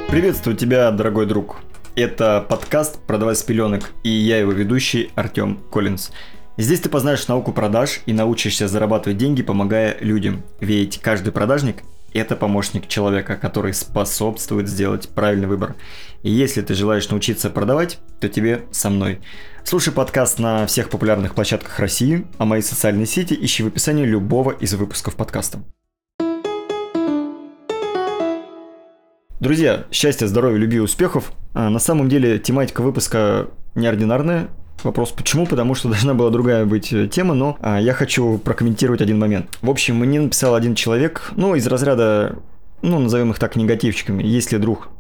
Приветствую тебя, дорогой друг. Это подкаст «Продавай с пеленок», и я его ведущий Артем Коллинз. Здесь ты познаешь науку продаж и научишься зарабатывать деньги, помогая людям. Ведь каждый продажник – это помощник человека, который способствует сделать правильный выбор. И если ты желаешь научиться продавать, то тебе со мной. Слушай подкаст на всех популярных площадках России, а мои социальные сети ищи в описании любого из выпусков подкаста. Друзья, счастья, здоровья, любви и успехов. На самом деле тематика выпуска неординарная. Вопрос почему? Потому что должна была другая быть тема, но я хочу прокомментировать один момент. В общем, мне написал один человек, из разряда, назовем их так, негативчиками. Если друг,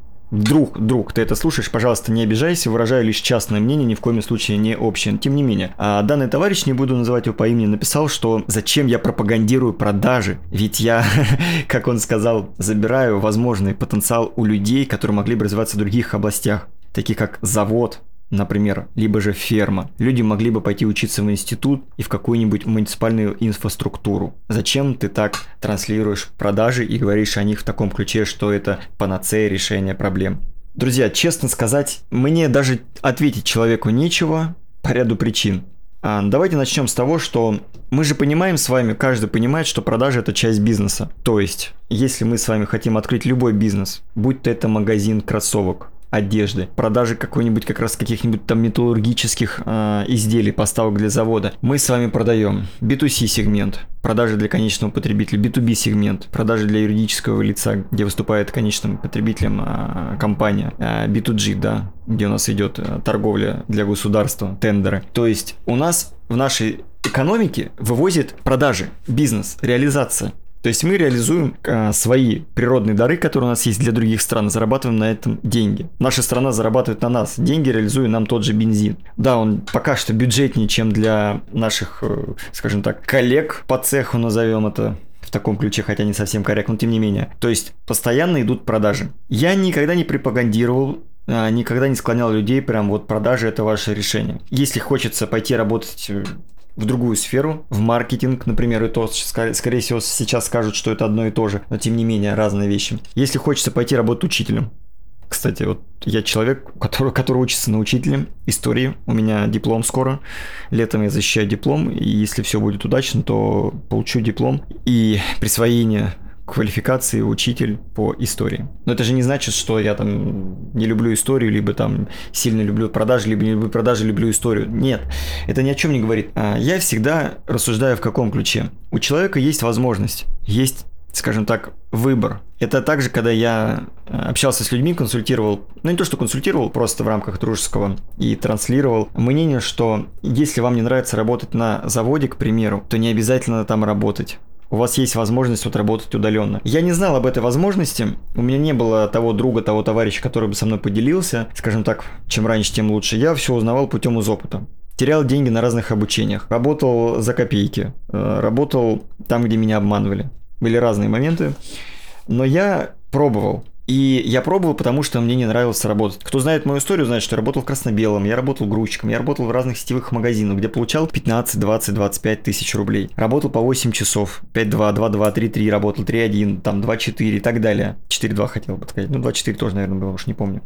ты это слушаешь, пожалуйста, не обижайся, выражаю лишь частное мнение, ни в коем случае не общее. Тем не менее, данный товарищ, не буду называть его по имени, написал, что зачем я пропагандирую продажи, ведь я, как он сказал, забираю возможный потенциал у людей, которые могли бы развиваться в других областях, таких как завод, например, либо же ферма. Люди могли бы пойти учиться в институт и в какую-нибудь муниципальную инфраструктуру. Зачем ты так транслируешь продажи и говоришь о них в таком ключе, что это панацея решения проблем? Друзья, честно сказать, мне даже ответить человеку нечего по ряду причин. Давайте начнем с того, что мы же понимаем с вами, каждый понимает, что продажи – это часть бизнеса. То есть, если мы с вами хотим открыть любой бизнес, будь то это магазин кроссовок, одежды, продажи каких-нибудь там металлургических изделий, поставок для завода. Мы с вами продаем B2C сегмент, продажи для конечного потребителя, B2B сегмент, продажи для юридического лица, где выступает конечным потребителем компания, B2G, да, где у нас идет торговля для государства, тендеры. То есть у нас в нашей экономике вывозит продажи, бизнес, реализация. То есть мы реализуем свои природные дары, которые у нас есть для других стран, зарабатываем на этом деньги. Наша страна зарабатывает на нас деньги, реализуя нам тот же бензин. Да, он пока что бюджетнее, чем для наших, скажем так, коллег по цеху, назовем это в таком ключе, хотя не совсем корректно, но тем не менее. То есть постоянно идут продажи. Я никогда не пропагандировал, никогда не склонял людей, прям вот продажи – это ваше решение. Если хочется пойти работать в другую сферу, в маркетинг, например, и то, скорее всего, сейчас скажут, что это одно и то же, но тем не менее разные вещи. Если хочется пойти работать учителем, кстати, вот я человек, который учится на учителе истории, у меня диплом скоро, летом я защищаю диплом, и если все будет удачно, то получу диплом и присвоение квалификации учитель по истории. Но это же не значит, что я там не люблю историю, либо там сильно люблю продажи, либо не люблю продажи, люблю историю. Нет, это ни о чем не говорит. Я всегда рассуждаю в каком ключе. У человека есть возможность, есть, скажем так, выбор. Это также, когда я общался с людьми, консультировал, не то что консультировал, просто в рамках дружеского, и транслировал мнение, что если вам не нравится работать на заводе, к примеру, то не обязательно там работать. У вас есть возможность работать удаленно. Я не знал об этой возможности, у меня не было того друга, того товарища, который бы со мной поделился, скажем так, чем раньше, тем лучше. Я все узнавал путем из опыта. Терял деньги на разных обучениях, работал за копейки, работал там, где меня обманывали. Были разные моменты, но я пробовал. И я пробовал, потому что мне не нравилось работать. Кто знает мою историю, знает, что я работал в красно-белом, я работал грузчиком, я работал в разных сетевых магазинах, где получал 15, 20, 25 тысяч рублей. Работал по 8 часов, 5-2, 2-2, 3-3, работал 3-1, там 2-4 и так далее. 4-2 хотел бы сказать, 2-4 тоже, наверное, было, уж не помню.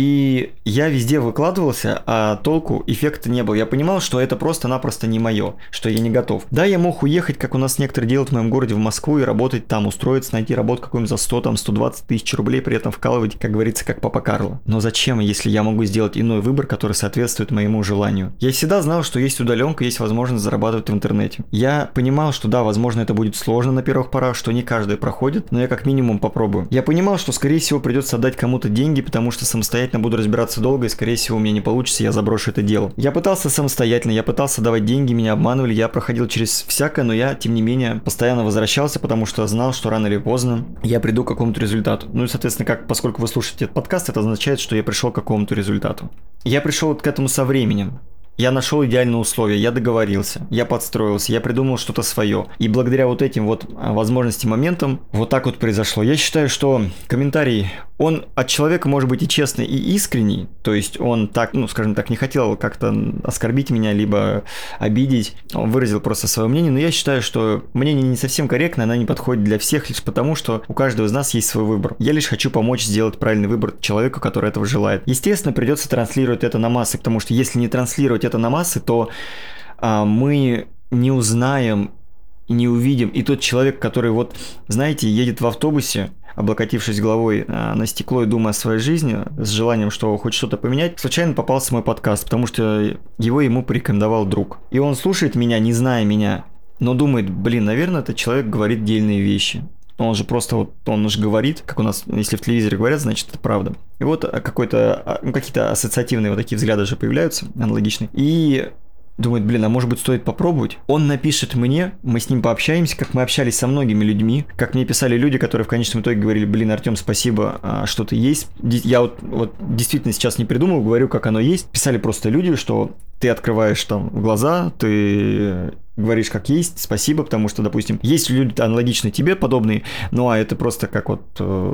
И я везде выкладывался, а толку, эффекта не было. Я понимал, что это просто-напросто не мое, что я не готов. Да, я мог уехать, как у нас некоторые делают в моем городе, в Москву и работать там, устроиться, найти работу какую-нибудь за 100, там, 120 тысяч рублей, при этом вкалывать, как говорится, как папа Карло. Но зачем, если я могу сделать иной выбор, который соответствует моему желанию? Я всегда знал, что есть удаленка, есть возможность зарабатывать в интернете. Я понимал, что да, возможно, это будет сложно на первых порах, что не каждый проходит, но я как минимум попробую. Я понимал, что, скорее всего, придется отдать кому-то деньги, потому что самостоятельно буду разбираться долго, и, скорее всего, у меня не получится, я заброшу это дело. Я пытался самостоятельно, я пытался давать деньги, меня обманывали, я проходил через всякое, но я, тем не менее, постоянно возвращался, потому что знал, что рано или поздно я приду к какому-то результату. Ну и, соответственно, поскольку вы слушаете этот подкаст, это означает, что я пришел к какому-то результату. Я пришел к этому со временем. Я нашел идеальные условия, я договорился, я подстроился, я придумал что-то свое. И благодаря вот этим вот возможностям, моментам, вот так вот произошло. Я считаю, что комментарий он от человека может быть и честный, и искренний, то есть он так, ну, скажем так, не хотел как-то оскорбить меня, либо обидеть, он выразил просто свое мнение, но я считаю, что мнение не совсем корректно, оно не подходит для всех, лишь потому, что у каждого из нас есть свой выбор. Я лишь хочу помочь сделать правильный выбор человеку, который этого желает. Естественно, придется транслировать это на массы, потому что если не транслировать это на массы, то мы не узнаем, не увидим. И тот человек, который вот, знаете, едет в автобусе, облокотившись головой на стекло и думая о своей жизни, с желанием, что хоть что-то поменять, случайно попался мой подкаст, потому что ему порекомендовал друг. И он слушает меня, не зная меня, но думает, блин, наверное, этот человек говорит дельные вещи. Он же просто вот, он же говорит, как у нас, если в телевизоре говорят, значит это правда. И вот какие-то ассоциативные вот такие взгляды же появляются, аналогичные. И думает, блин, а может быть стоит попробовать? Он напишет мне, мы с ним пообщаемся, как мы общались со многими людьми, как мне писали люди, которые в конечном итоге говорили, блин, Артем, спасибо, что ты есть. Я вот действительно сейчас не придумал, говорю, как оно есть. Писали просто люди, что ты открываешь там глаза, ты говоришь как есть, спасибо, потому что, допустим, есть люди аналогичные тебе, подобные, ну а это просто как вот,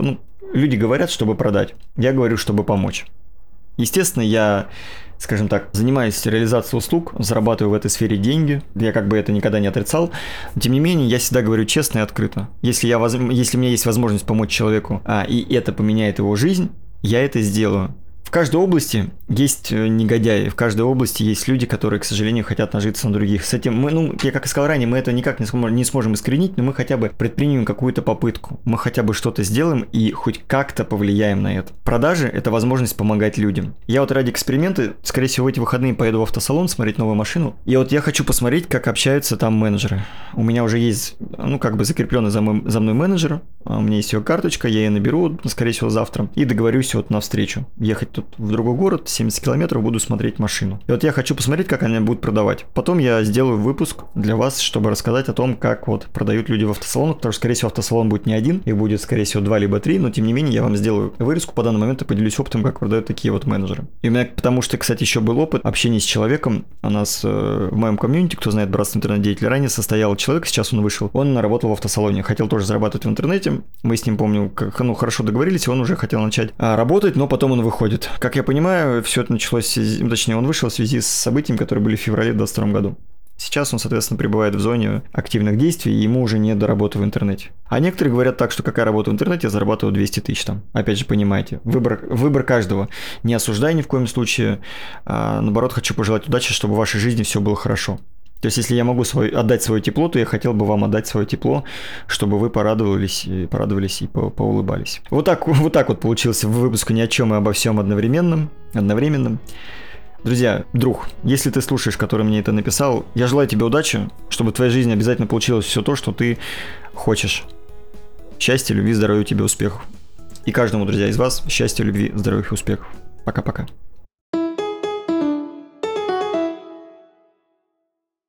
люди говорят, чтобы продать, я говорю, чтобы помочь. Естественно, я, скажем так, занимаюсь реализацией услуг, зарабатываю в этой сфере деньги, я как бы это никогда не отрицал, но тем не менее, я всегда говорю честно и открыто. Если у меня есть возможность помочь человеку, и это поменяет его жизнь, я это сделаю. В каждой области есть негодяи, в каждой области есть люди, которые, к сожалению, хотят нажиться на других. С этим я как и сказал ранее, мы это никак не сможем искоренить, но мы хотя бы предпримем какую-то попытку. Мы хотя бы что-то сделаем и хоть как-то повлияем на это. Продажи – это возможность помогать людям. Я вот ради эксперимента, скорее всего, в эти выходные поеду в автосалон смотреть новую машину. И вот я хочу посмотреть, как общаются там менеджеры. У меня уже есть, закрепленный за мной менеджер. У меня есть ее карточка, я ее наберу, скорее всего, завтра. И договорюсь вот на встречу. Ехать тут в другой город, 70 километров, буду смотреть машину. И вот я хочу посмотреть, как они будут продавать. Потом я сделаю выпуск для вас, чтобы рассказать о том, как вот продают люди в автосалонах, потому что, скорее всего, автосалон будет не один, их будет, скорее всего, 2 либо 3, но, тем не менее, я вам сделаю вырезку по данный момент и поделюсь опытом, как продают такие вот менеджеры. И у меня, потому что, кстати, еще был опыт общения с человеком. У нас в моем комьюнити, кто знает Братство интернет-деятелей, ранее состоял человек, сейчас он вышел, он работал в автосалоне, хотел тоже зарабатывать в интернете. Мы с ним, помню, хорошо договорились, и он уже хотел начать работать, но потом он выходит. Как я понимаю, все это началось, точнее, он вышел в связи с событиями, которые были в феврале 2022 году. Сейчас он, соответственно, пребывает в зоне активных действий, и ему уже не до работы в интернете. А некоторые говорят так, что какая работа в интернете, я зарабатываю 200 тысяч там. Опять же, понимаете, выбор каждого. Не осуждай ни в коем случае, наоборот, хочу пожелать удачи, чтобы в вашей жизни все было хорошо. То есть, если я могу отдать свое тепло, то я хотел бы вам отдать свое тепло, чтобы вы порадовались и поулыбались. Вот так вот получился выпуск ни о чем и обо всем одновременно. Друзья, друг, если ты слушаешь, который мне это написал, я желаю тебе удачи, чтобы в твоей жизни обязательно получилось все то, что ты хочешь. Счастья, любви, здоровья тебе, успехов. И каждому, друзья, из вас счастья, любви, здоровья и успехов. Пока-пока.